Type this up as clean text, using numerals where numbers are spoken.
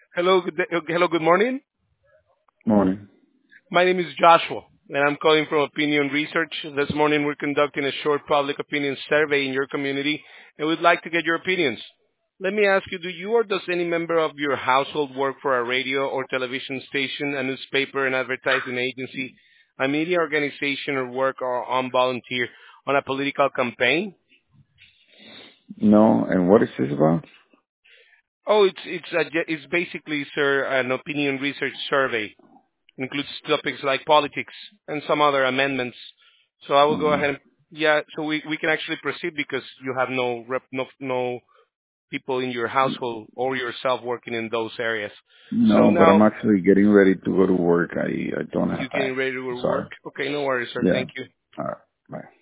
Hello, good morning. Morning. My name is Joshua, and I'm calling from Opinion Research. This morning, we're conducting a short public opinion survey in your community, and we'd like to get your opinions. Let me ask you, do you or does any member of your household work for a radio or television station, a newspaper, an advertising agency, a media organization, or work or on volunteer on a political campaign? No, and what is this about? Oh, it's basically, sir, an opinion research survey. Includes topics like politics and some other amendments. So I will go Mm. ahead and yeah, so we can actually proceed because you have no people in your household or yourself working in those areas. So No, but I'm now actually getting ready to go to work. I don't you're have getting time. ready to Sorry. work. Okay, no worries, sir. Yeah. Thank you. All right. Bye.